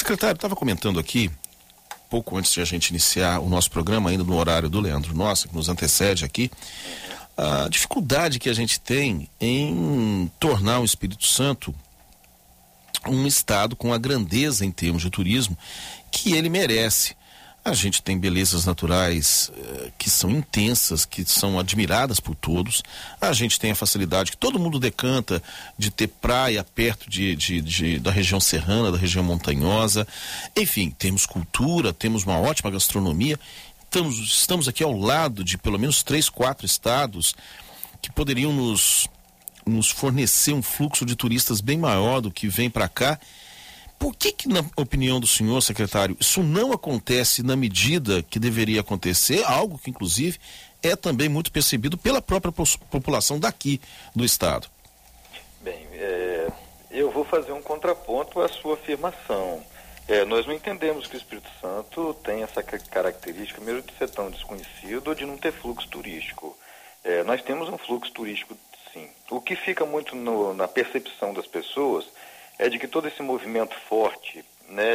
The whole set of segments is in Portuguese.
Secretário, estava comentando aqui, pouco antes de a gente iniciar o nosso programa, ainda no horário do Leandro Nossa, que nos antecede aqui, a dificuldade que a gente tem em tornar o Espírito Santo um estado com a grandeza em termos de turismo que ele merece. A gente tem belezas naturais que são intensas, que são admiradas por todos. A gente tem a facilidade que todo mundo decanta de ter praia perto da região serrana, da região montanhosa. Enfim, temos cultura, temos uma ótima gastronomia. Estamos aqui ao lado de pelo menos 3, 4 estados que poderiam nos fornecer um fluxo de turistas bem maior do que vem para cá. Por que, na opinião do senhor, secretário, isso não acontece na medida que deveria acontecer, algo que, inclusive, é também muito percebido pela própria população daqui do Estado? Bem, eu vou fazer um contraponto à sua afirmação. Nós não entendemos que o Espírito Santo tem essa característica, mesmo de ser tão desconhecido ou de não ter fluxo turístico. Nós temos um fluxo turístico, sim. O que fica muito na percepção das pessoas é de que todo esse movimento forte, né,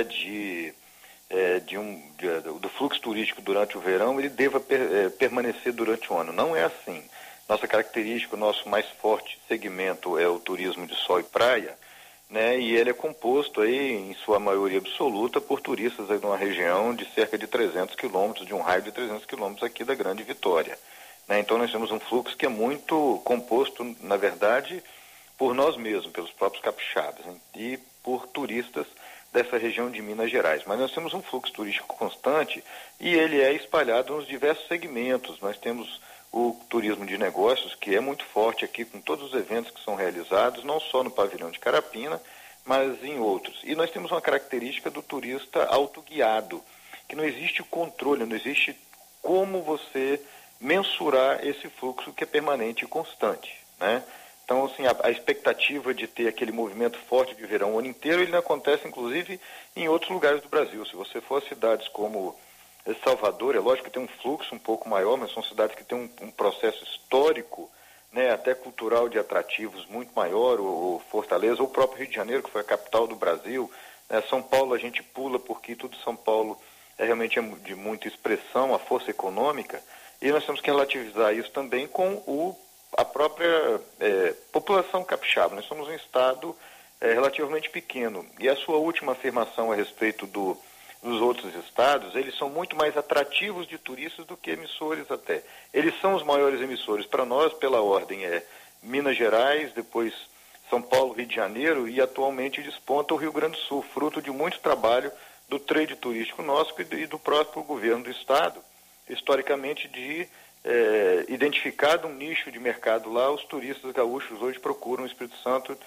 do fluxo turístico durante o verão, ele deva permanecer durante o ano. Não é assim. Nossa característica, o nosso mais forte segmento é o turismo de sol e praia, né, e ele é composto aí, em sua maioria absoluta, por turistas aí de uma região de cerca de 300 quilômetros, de um raio de 300 quilômetros aqui da Grande Vitória. Né? Então nós temos um fluxo que é muito composto, na verdade, por nós mesmos, pelos próprios capixabas, hein? E por turistas dessa região de Minas Gerais. Mas nós temos um fluxo turístico constante e ele é espalhado nos diversos segmentos. Nós temos o turismo de negócios, que é muito forte aqui, com todos os eventos que são realizados, não só no pavilhão de Carapina, mas em outros. E nós temos uma característica do turista autoguiado, que não existe controle, não existe como você mensurar esse fluxo que é permanente e constante, né? Então, assim, a expectativa de ter aquele movimento forte de verão o ano inteiro, ele não acontece, inclusive, em outros lugares do Brasil. Se você for a cidades como Salvador, é lógico que tem um fluxo um pouco maior, mas são cidades que têm um processo histórico, né, até cultural de atrativos muito maior, ou Fortaleza, ou o próprio Rio de Janeiro, que foi a capital do Brasil. Né, São Paulo a gente pula, porque tudo São Paulo realmente de muita expressão, a força econômica, e nós temos que relativizar isso também com a própria população capixaba. Nós somos um estado relativamente pequeno. E a sua última afirmação a respeito dos outros estados, eles são muito mais atrativos de turistas do que emissores até. Eles são os maiores emissores. Para nós, pela ordem, Minas Gerais, depois São Paulo, Rio de Janeiro, e atualmente desponta o Rio Grande do Sul, fruto de muito trabalho do trade turístico nosso e do próprio governo do estado, historicamente de identificado um nicho de mercado lá. Os turistas gaúchos hoje procuram o Espírito Santo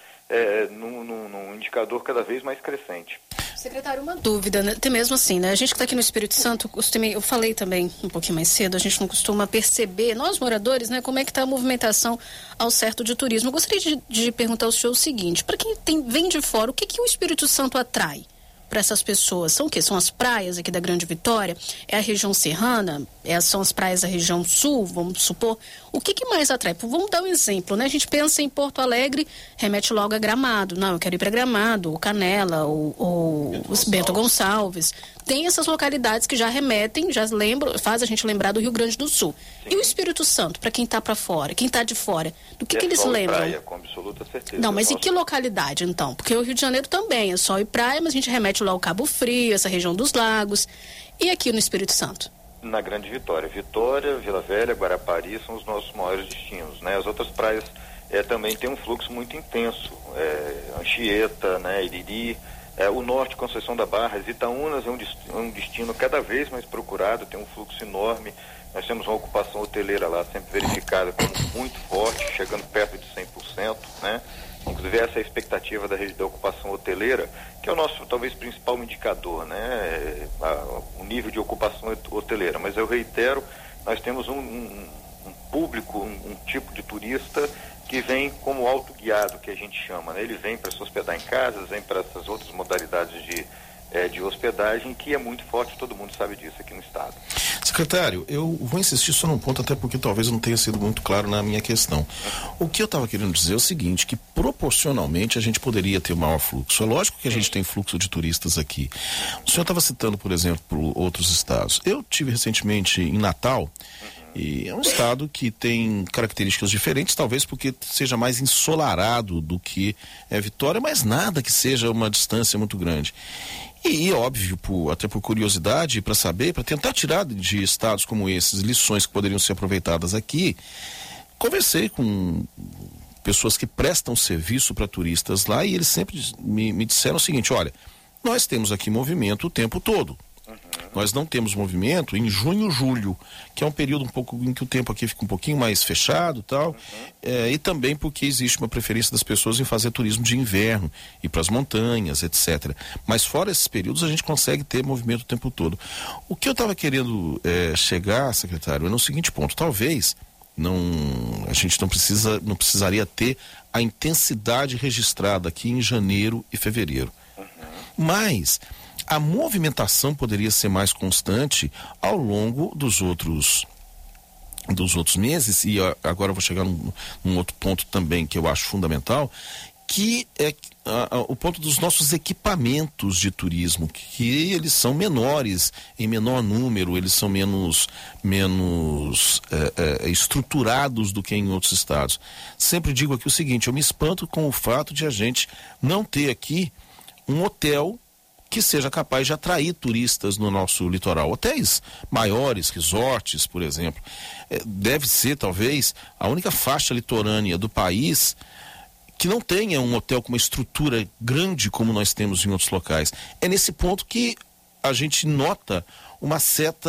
num indicador cada vez mais crescente. Secretário, uma dúvida, né? Até mesmo assim, né? A gente que está aqui no Espírito Santo, eu falei também um pouquinho mais cedo, a gente não costuma perceber, nós moradores, né, como é que está a movimentação ao certo de turismo. Eu gostaria de perguntar ao senhor o seguinte: para quem vem de fora, o que o Espírito Santo atrai para essas pessoas? São o quê? São as praias aqui da Grande Vitória? É a região serrana? São as praias da região sul, vamos supor? O que mais atrai? Vamos dar um exemplo, né? A gente pensa em Porto Alegre, remete logo a Gramado. Não, eu quero ir para Gramado, ou Canela, ou Bento Gonçalves. Tem essas localidades que já remetem, faz a gente lembrar do Rio Grande do Sul. Sim. E o Espírito Santo, para quem está para fora, quem está de fora, do que eles lembram? Praia, com absoluta certeza. Não, mas em que localidade, então? Porque o Rio de Janeiro também é sol e praia, mas a gente remete lá ao Cabo Frio, essa região dos lagos. E aqui no Espírito Santo? Na Grande Vitória. Vitória, Vila Velha, Guarapari são os nossos maiores destinos, né? As outras praias também têm um fluxo muito intenso. Anchieta, né? Iriri, o norte, Conceição da Barra, Itaúnas é um destino cada vez mais procurado, tem um fluxo enorme. Nós temos uma ocupação hoteleira lá sempre verificada como muito forte, chegando perto de 100%, né? Inclusive essa é a expectativa da ocupação hoteleira, que é o nosso talvez principal indicador, né? O nível de ocupação hoteleira. Mas eu reitero, nós temos um público, um tipo de turista que vem como autoguiado, que a gente chama, né? Ele vem para se hospedar em casas, vem para essas outras modalidades de hospedagem, que é muito forte, todo mundo sabe disso aqui no estado. Secretário, eu vou insistir só num ponto, até porque talvez eu não tenha sido muito claro na minha questão. O que eu estava querendo dizer é o seguinte, que proporcionalmente a gente poderia ter maior fluxo. É lógico que a gente tem fluxo de turistas aqui. O senhor estava citando, por exemplo, outros estados. Eu tive recentemente em Natal, e é um estado que tem características diferentes, talvez porque seja mais ensolarado do que Vitória, mas nada que seja uma distância muito grande. E óbvio, até por curiosidade, para saber, para tentar tirar de estados como esses lições que poderiam ser aproveitadas aqui, conversei com pessoas que prestam serviço para turistas lá e eles sempre me disseram o seguinte: olha, nós temos aqui movimento o tempo todo. Nós não temos movimento em junho, julho, que é um período um pouco em que o tempo aqui fica um pouquinho mais fechado e tal, e também porque existe uma preferência das pessoas em fazer turismo de inverno, ir para as montanhas, etc. Mas fora esses períodos a gente consegue ter movimento o tempo todo. O que eu estava querendo chegar, secretário, é no seguinte ponto: talvez a gente não precisaria ter a intensidade registrada aqui em janeiro e fevereiro. Mas a movimentação poderia ser mais constante ao longo dos outros meses, e agora eu vou chegar num outro ponto também que eu acho fundamental, que é o ponto dos nossos equipamentos de turismo, que eles são menores, em menor número, eles são menos estruturados do que em outros estados. Sempre digo aqui o seguinte: eu me espanto com o fato de a gente não ter aqui um hotel que seja capaz de atrair turistas no nosso litoral. Hotéis maiores, resorts, por exemplo. Deve ser, talvez, a única faixa litorânea do país que não tenha um hotel com uma estrutura grande como nós temos em outros locais. É nesse ponto que a gente nota uma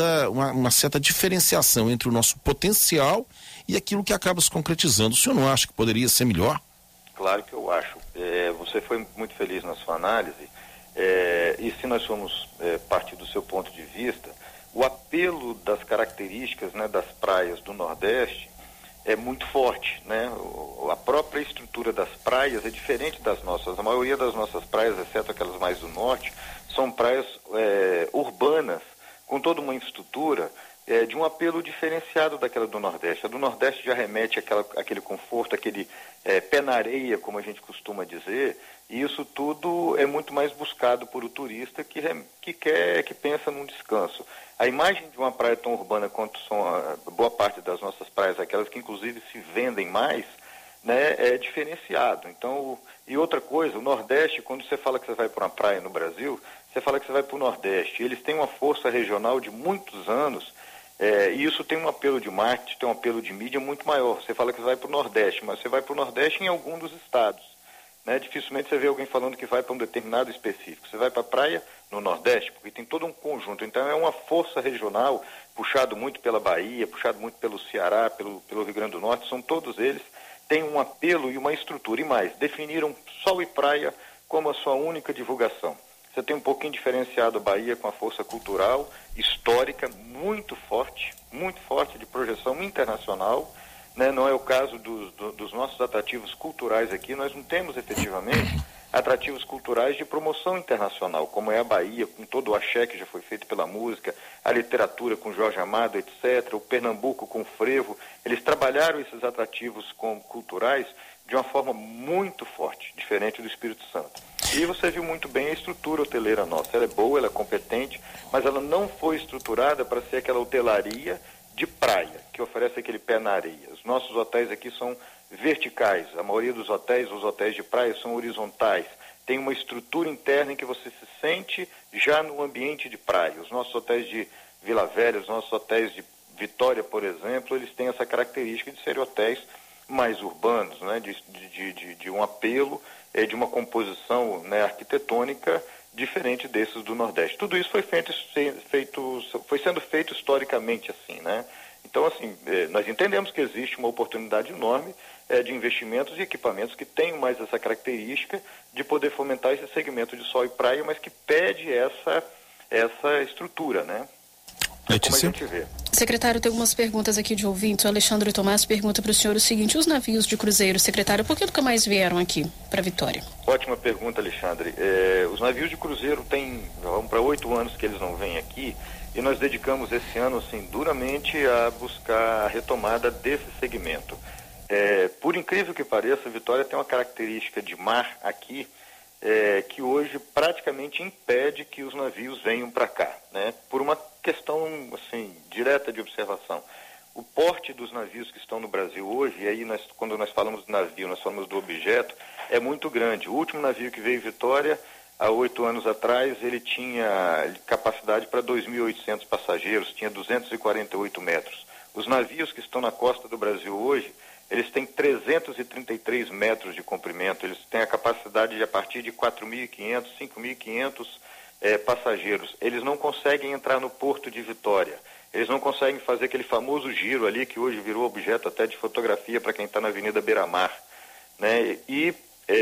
certa diferenciação entre o nosso potencial e aquilo que acaba se concretizando. O senhor não acha que poderia ser melhor? Claro que eu acho. Você foi muito feliz na sua análise. E se nós formos partir do seu ponto de vista, o apelo das características, né, das praias do Nordeste é muito forte, né? A própria estrutura das praias é diferente das nossas. A maioria das nossas praias, exceto aquelas mais do norte, são praias urbanas, com toda uma infraestrutura de um apelo diferenciado daquela do Nordeste. A do Nordeste já remete àquele conforto, aquele pé na areia, como a gente costuma dizer, e isso tudo é muito mais buscado por o turista que pensa num descanso. A imagem de uma praia tão urbana quanto são boa parte das nossas praias, aquelas que inclusive se vendem mais, né, é diferenciado. Então, e outra coisa, o Nordeste, quando você fala que você vai para uma praia no Brasil, você fala que você vai para o Nordeste. Eles têm uma força regional de muitos anos, e isso tem um apelo de marketing, tem um apelo de mídia muito maior. Você fala que você vai para o Nordeste, mas você vai para o Nordeste em algum dos estados. Né? Dificilmente você vê alguém falando que vai para um determinado específico. Você vai para a praia no Nordeste, porque tem todo um conjunto. Então é uma força regional, puxado muito pela Bahia, puxado muito pelo Ceará, pelo Rio Grande do Norte. São todos eles, têm um apelo e uma estrutura. E mais, definiram sol e praia como a sua única divulgação. Você tem um pouquinho diferenciado a Bahia com a força cultural, histórica, muito forte, de projeção internacional. Né? Não é o caso dos nossos atrativos culturais aqui. Nós não temos efetivamente atrativos culturais de promoção internacional, como é a Bahia, com todo o axé que já foi feito pela música, a literatura com Jorge Amado, etc., o Pernambuco com o frevo. Eles trabalharam esses atrativos culturais de uma forma muito forte, diferente do Espírito Santo. E você viu muito bem a estrutura hoteleira nossa. Ela é boa, ela é competente, mas ela não foi estruturada para ser aquela hotelaria de praia, que oferece aquele pé na areia. Os nossos hotéis aqui são verticais. A maioria dos hotéis, os hotéis de praia, são horizontais. Tem uma estrutura interna em que você se sente já no ambiente de praia. Os nossos hotéis de Vila Velha, os nossos hotéis de Vitória, por exemplo, eles têm essa característica de serem hotéis mais urbanos, né? de um apelo, de uma composição, né, arquitetônica diferente desses do Nordeste. Tudo isso foi sendo feito historicamente assim, né? Então, assim, nós entendemos que existe uma oportunidade enorme de investimentos e equipamentos que tenham mais essa característica de poder fomentar esse segmento de sol e praia, mas que pede essa estrutura, né? É como a gente vê. Secretário, tem algumas perguntas aqui de ouvintes. O Alexandre Tomás pergunta para o senhor o seguinte: os navios de cruzeiro, secretário, por que nunca mais vieram aqui para Vitória? Ótima pergunta, Alexandre. Os navios de cruzeiro vão para 8 anos que eles não vêm aqui, e nós dedicamos esse ano, assim, duramente a buscar a retomada desse segmento. Por incrível que pareça, Vitória tem uma característica de mar aqui, que hoje praticamente impede que os navios venham para cá, né? Por uma questão, assim, direta de observação. O porte dos navios que estão no Brasil hoje, e aí quando nós falamos de navio, nós falamos do objeto, é muito grande. O último navio que veio em Vitória, há 8 anos atrás, ele tinha capacidade para 2.800 passageiros, tinha 248 metros. Os navios que estão na costa do Brasil hoje, eles têm 333 metros de comprimento, eles têm a capacidade de a partir de 4.500, 5.500 passageiros. Eles não conseguem entrar no porto de Vitória, eles não conseguem fazer aquele famoso giro ali, que hoje virou objeto até de fotografia para quem está na Avenida Beira-Mar, né? E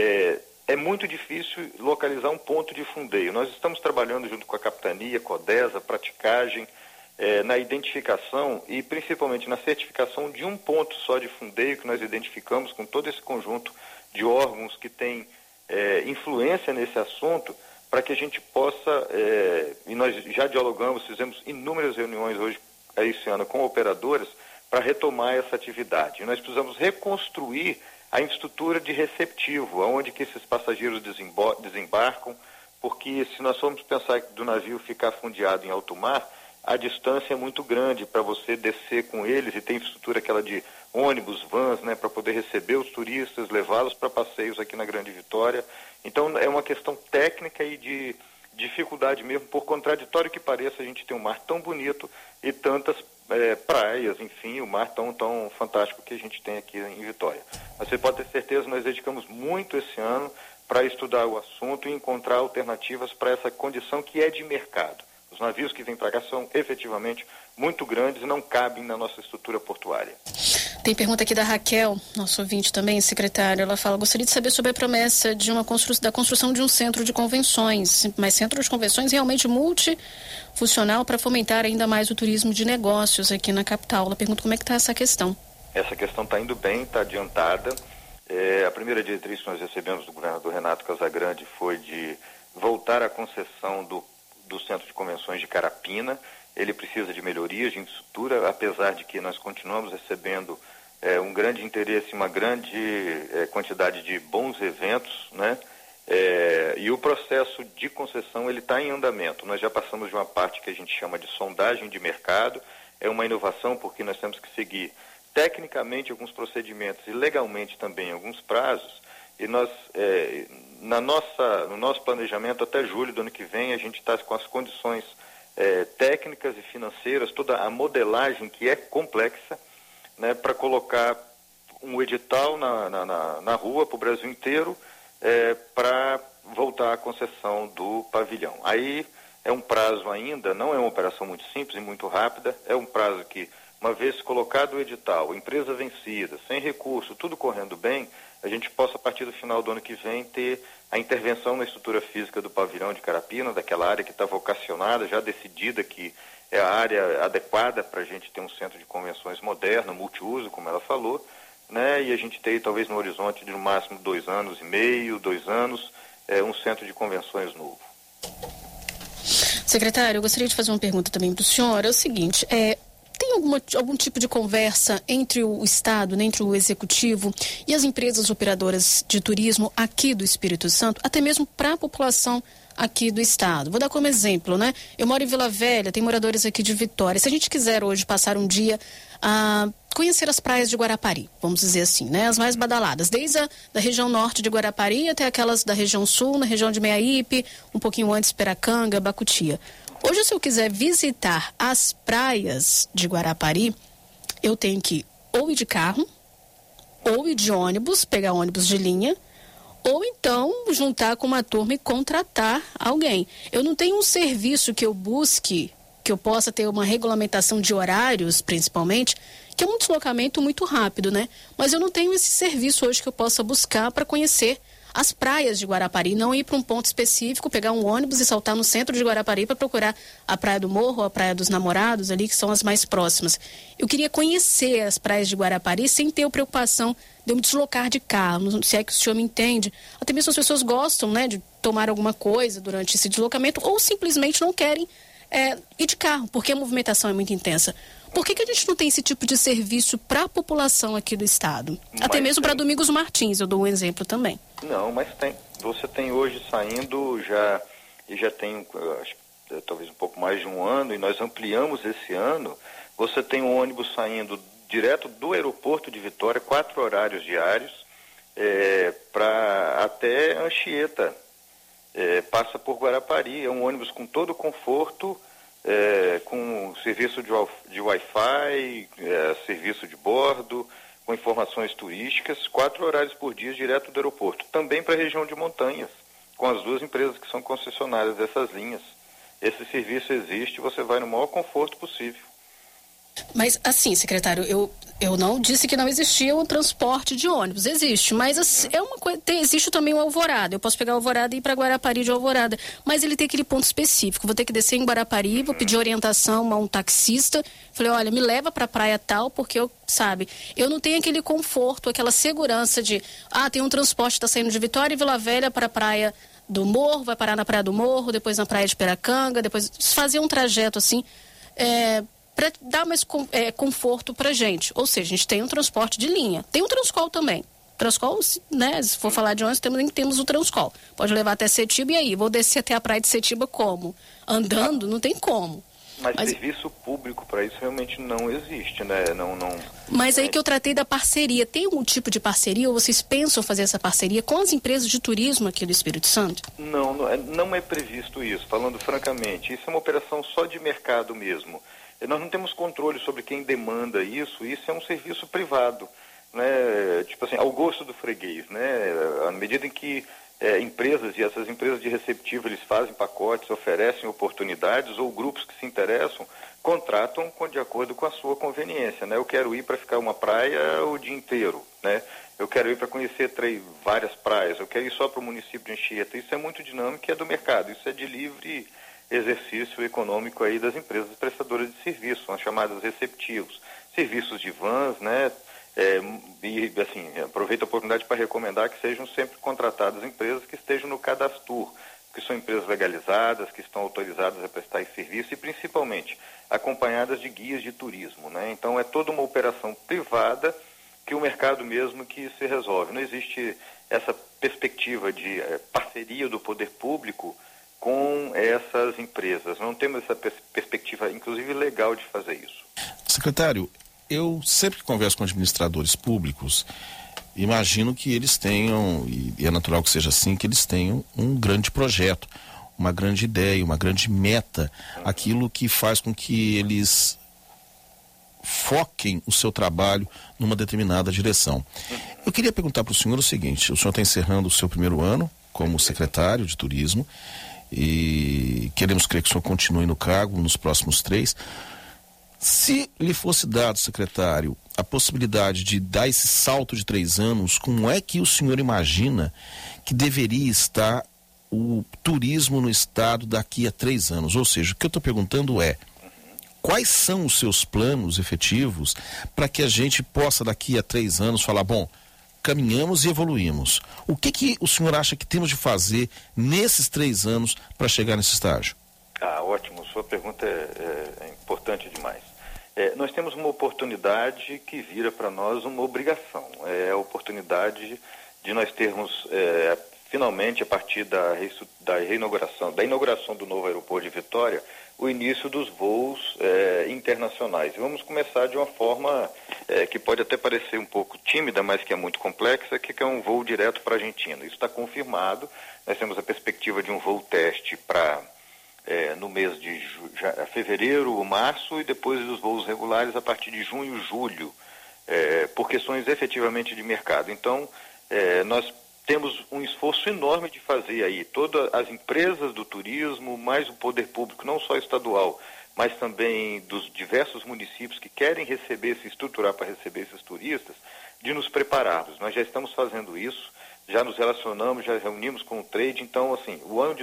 é muito difícil localizar um ponto de fundeio. Nós estamos trabalhando junto com a Capitania, Codesa, praticagem, na identificação e principalmente na certificação de um ponto só de fundeio que nós identificamos com todo esse conjunto de órgãos que têm influência nesse assunto, para que a gente possa, e nós já dialogamos, fizemos inúmeras reuniões hoje, esse ano, com operadoras para retomar essa atividade. E nós precisamos reconstruir a infraestrutura de receptivo, aonde que esses passageiros desembarcam, porque se nós formos pensar do navio ficar fundeado em alto mar, a distância é muito grande para você descer com eles, e tem infraestrutura aquela de ônibus, vans, né, para poder receber os turistas, levá-los para passeios aqui na Grande Vitória. Então é uma questão técnica e de dificuldade mesmo, por contraditório que pareça, a gente tem um mar tão bonito e tantas praias, enfim, o mar tão fantástico que a gente tem aqui em Vitória. Mas você pode ter certeza, nós dedicamos muito esse ano para estudar o assunto e encontrar alternativas para essa condição que é de mercado. Os navios que vêm para cá são efetivamente muito grandes e não cabem na nossa estrutura portuária. Tem pergunta aqui da Raquel, nosso ouvinte também, secretário. Ela fala: gostaria de saber sobre a promessa de da construção de um centro de convenções, mas centro de convenções realmente multifuncional para fomentar ainda mais o turismo de negócios aqui na capital. Ela pergunta como é que está essa questão. Essa questão está indo bem, está adiantada. A primeira diretriz que nós recebemos do governador Renato Casagrande foi de voltar à concessão do Centro de Convenções de Carapina. Ele precisa de melhorias de infraestrutura, apesar de que nós continuamos recebendo um grande interesse, uma grande quantidade de bons eventos, né? E o processo de concessão ele está em andamento. Nós já passamos de uma parte que a gente chama de sondagem de mercado. É uma inovação porque nós temos que seguir tecnicamente alguns procedimentos e legalmente também alguns prazos. E nós, no nosso planejamento, até julho do ano que vem, a gente está com as condições técnicas e financeiras, toda a modelagem que é complexa, né, para colocar um edital na rua para o Brasil inteiro, para voltar à concessão do pavilhão. Aí é um prazo ainda, não é uma operação muito simples e muito rápida, é um prazo que, uma vez colocado o edital, empresa vencida, sem recurso, tudo correndo bem, a gente possa, a partir do final do ano que vem, ter a intervenção na estrutura física do pavilhão de Carapina, daquela área que está vocacionada, já decidida que é a área adequada para a gente ter um centro de convenções moderno, multiuso, como ela falou, né? E a gente ter, talvez no horizonte de no máximo 2 anos e meio, 2 anos, um centro de convenções novo. Secretário, eu gostaria de fazer uma pergunta também para o senhor. É o seguinte, tem algum tipo de conversa entre o Estado, né, entre o Executivo e as empresas operadoras de turismo aqui do Espírito Santo, até mesmo para a população aqui do Estado? Vou dar como exemplo, né? Eu moro em Vila Velha, tem moradores aqui de Vitória. Se a gente quiser hoje passar um dia a conhecer as praias de Guarapari, vamos dizer assim, né? As mais badaladas, desde da região norte de Guarapari até aquelas da região sul, na região de Meiaípe, um pouquinho antes Peracanga, Bacutia. Hoje, se eu quiser visitar as praias de Guarapari, eu tenho que ou ir de carro, ou ir de ônibus, pegar ônibus de linha, ou então juntar com uma turma e contratar alguém. Eu não tenho um serviço que eu busque, que eu possa ter uma regulamentação de horários, principalmente, que é um deslocamento muito rápido, né? Mas eu não tenho esse serviço hoje que eu possa buscar para conhecer as praias de Guarapari, não ir para um ponto específico, pegar um ônibus e saltar no centro de Guarapari para procurar a Praia do Morro, a Praia dos Namorados ali, que são as mais próximas. Eu queria conhecer as praias de Guarapari sem ter a preocupação de eu me deslocar de carro, se é que o senhor me entende. Até mesmo as pessoas gostam, né, de tomar alguma coisa durante esse deslocamento ou simplesmente não querem ir de carro, porque a movimentação é muito intensa. Por que a gente não tem esse tipo de serviço para a população aqui do estado? Até mesmo para Domingos Martins, eu dou um exemplo também. Não, mas tem. Você tem hoje saindo já tem, acho, talvez um pouco mais de um ano, e nós ampliamos esse ano. Você tem um ônibus saindo direto do aeroporto de Vitória, 4 horários diários, para até Anchieta. Passa por Guarapari, é um ônibus com todo o conforto, com serviço de Wi-Fi, serviço de bordo, com informações turísticas, 4 horários por dia direto do aeroporto. Também para a região de Montanhas, com as 2 empresas que são concessionárias dessas linhas. Esse serviço existe, você vai no maior conforto possível. Mas assim, secretário, eu não disse que não existia o transporte de ônibus, existe, mas é uma coisa, existe também o Alvorada, eu posso pegar o Alvorada e ir para Guarapari de Alvorada, mas ele tem aquele ponto específico, vou ter que descer em Guarapari, vou pedir orientação a um taxista, falei, olha, me leva para a praia tal, porque eu não tenho aquele conforto, aquela segurança de, tem um transporte que está saindo de Vitória e Vila Velha para a praia do Morro, vai parar na Praia do Morro, depois na Praia de Piracanga, depois fazer um trajeto assim, para dar mais conforto para a gente. Ou seja, a gente tem um transporte de linha. Tem o Transcol também. Transcol, né, se for falar de ônibus, temos o Transcol. Pode levar até Setiba e aí, vou descer até a praia de Setiba como? Andando? Não tem como. Mas serviço público para isso realmente não existe, né? Não. Mas aí que eu tratei da parceria. Tem algum tipo de parceria ou vocês pensam fazer essa parceria com as empresas de turismo aqui do Espírito Santo? Não é previsto isso, falando francamente. Isso é uma operação só de mercado mesmo. Nós não temos controle sobre quem demanda isso é um serviço privado, né? Tipo assim, ao gosto do freguês, né? À medida em que empresas, e essas empresas de receptivo, eles fazem pacotes, oferecem oportunidades, ou grupos que se interessam, contratam de acordo com a sua conveniência, né? Eu quero ir para ficar uma praia o dia inteiro, né? Eu quero ir para conhecer várias praias, eu quero ir só para o município de Anchieta. Isso é muito dinâmico e é do mercado, isso é de livre exercício econômico aí das empresas prestadoras de serviço, são as chamadas receptivos, serviços de vans, né? E assim, aproveito a oportunidade para recomendar que sejam sempre contratadas empresas que estejam no Cadastur, que são empresas legalizadas, que estão autorizadas a prestar esse serviço e principalmente acompanhadas de guias de turismo, né? Então é toda uma operação privada que o mercado mesmo que se resolve. Não existe essa perspectiva de parceria do poder público com essas empresas. Não temos essa perspectiva, inclusive legal, de fazer isso. Secretário, eu sempre que converso com administradores públicos, imagino que eles tenham, e é natural que seja assim, que eles tenham um grande projeto, uma grande ideia, uma grande meta, aquilo que faz com que eles foquem o seu trabalho numa determinada direção. Eu queria perguntar para o senhor o seguinte: o senhor está encerrando o seu primeiro ano como secretário de turismo e queremos crer que o senhor continue no cargo nos próximos 3. Se lhe fosse dado, secretário, a possibilidade de dar esse salto de 3 anos, como é que o senhor imagina que deveria estar o turismo no estado daqui a 3 anos? Ou seja, o que eu estou perguntando é: quais são os seus planos efetivos para que a gente possa daqui a 3 anos falar, bom, caminhamos e evoluímos. O que o senhor acha que temos de fazer nesses 3 anos para chegar nesse estágio? Ótimo, sua pergunta é importante demais. Nós temos uma oportunidade que vira para nós uma obrigação. É a oportunidade de nós termos, finalmente, a partir da inauguração do novo aeroporto de Vitória, o início dos voos internacionais. E vamos começar de uma forma que pode até parecer um pouco tímida, mas que é muito complexa, que é um voo direto para a Argentina. Isso está confirmado. Nós temos a perspectiva de um voo teste para no mês de fevereiro ou março, e depois dos voos regulares a partir de junho e julho, por questões efetivamente de mercado. Então, nós temos um esforço enorme de fazer aí todas as empresas do turismo, mais o poder público, não só estadual, mas também dos diversos municípios que querem receber, se estruturar para receber esses turistas, de nos prepararmos. Nós já estamos fazendo isso. já nos relacionamos, já reunimos com o trade. Então, assim, o ano de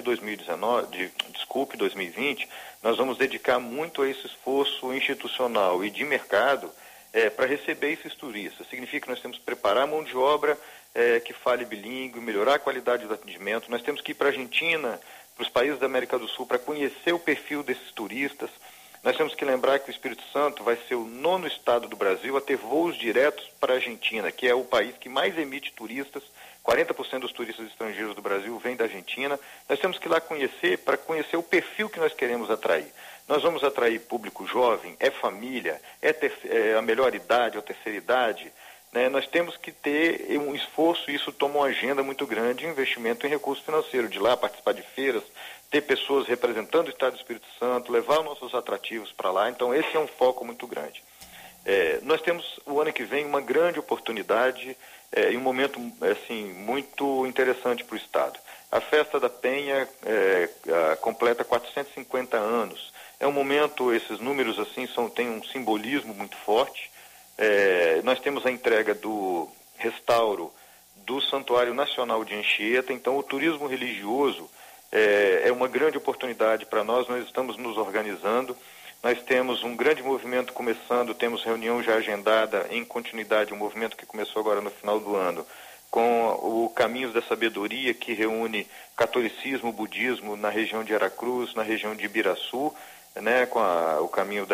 2020, nós vamos dedicar muito a esse esforço institucional e de mercado para receber esses turistas. Significa que nós temos que preparar a mão de obra que fale bilíngue, melhorar a qualidade do atendimento. Nós temos que ir para a Argentina, para os países da América do Sul, para conhecer o perfil desses turistas. Nós temos que lembrar que o Espírito Santo vai ser o 9º estado do Brasil a ter voos diretos para a Argentina, que é o país que mais emite turistas. 40% dos turistas estrangeiros do Brasil vêm da Argentina. Nós temos que ir lá conhecer, para conhecer o perfil que nós queremos atrair. Nós vamos atrair público jovem, é família, é a melhor idade, ou terceira idade. Né? Nós temos que ter um esforço, e isso toma uma agenda muito grande, investimento em recurso financeiro, de lá participar de feiras, ter pessoas representando o Estado do Espírito Santo, levar os nossos atrativos para lá. Então, esse é um foco muito grande. Nós temos, o ano que vem, uma grande oportunidade e um momento assim, muito interessante para o Estado. A Festa da Penha completa 450 anos. É um momento, esses números assim têm um simbolismo muito forte. Nós temos a entrega do restauro do Santuário Nacional de Anchieta. Então, o turismo religioso é uma grande oportunidade para nós. Nós estamos nos organizando. Nós temos um grande movimento começando, temos reunião já agendada em continuidade, um movimento que começou agora no final do ano, com o Caminhos da Sabedoria, que reúne catolicismo, budismo na região de Aracruz, na região de Ibiraçu, né, com o caminho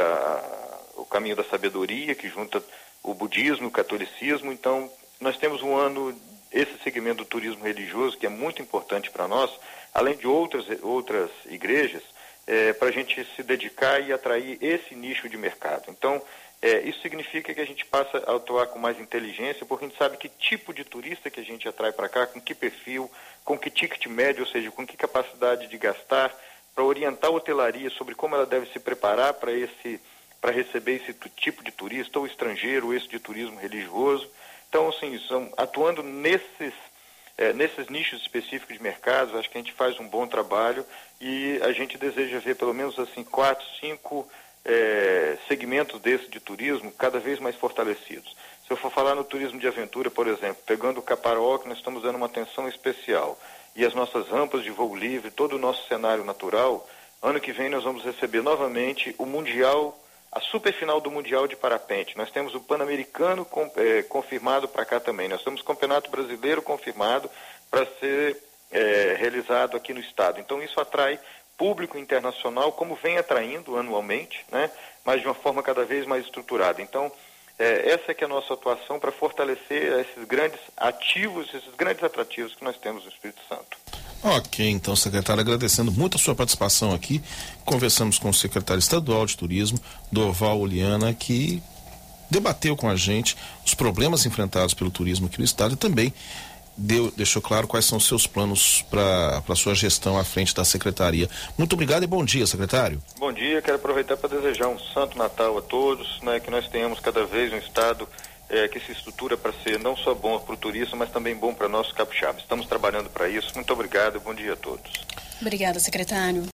da Sabedoria, que junta o budismo e o catolicismo. Então, nós temos um ano, esse segmento do turismo religioso, que é muito importante para nós, além de outras igrejas, para a gente se dedicar e atrair esse nicho de mercado. Então, isso significa que a gente passa a atuar com mais inteligência, porque a gente sabe que tipo de turista que a gente atrai para cá, com que perfil, com que ticket médio, ou seja, com que capacidade de gastar, para orientar a hotelaria sobre como ela deve se preparar para receber esse tipo de turista, ou estrangeiro, ou esse de turismo religioso. Então, assim, atuando nesses nichos específicos de mercados, acho que a gente faz um bom trabalho e a gente deseja ver pelo menos assim 4, 5 segmentos desse de turismo cada vez mais fortalecidos. Se eu for falar no turismo de aventura, por exemplo, pegando o Caparaó, que nós estamos dando uma atenção especial, e as nossas rampas de voo livre, todo o nosso cenário natural, ano que vem nós vamos receber novamente o Mundial, a superfinal do Mundial de Parapente. Nós temos o Pan-Americano confirmado para cá também. Nós temos o Campeonato Brasileiro confirmado para ser realizado aqui no estado. Então isso atrai público internacional, como vem atraindo anualmente, né? Mas de uma forma cada vez mais estruturada. Então, essa é que é a nossa atuação para fortalecer esses grandes ativos, esses grandes atrativos que nós temos no Espírito Santo. Ok, então, secretário, agradecendo muito a sua participação aqui. Conversamos com o secretário estadual de turismo, Dorval Oliana, que debateu com a gente os problemas enfrentados pelo turismo aqui no estado e também deixou claro quais são os seus planos para a sua gestão à frente da secretaria. Muito obrigado e bom dia, secretário. Bom dia, quero aproveitar para desejar um Santo Natal a todos, né, que nós tenhamos cada vez um estado que se estrutura para ser não só bom para o turista, mas também bom para nossos capixabas. Estamos trabalhando para isso. Muito obrigado e bom dia a todos. Obrigada, secretário.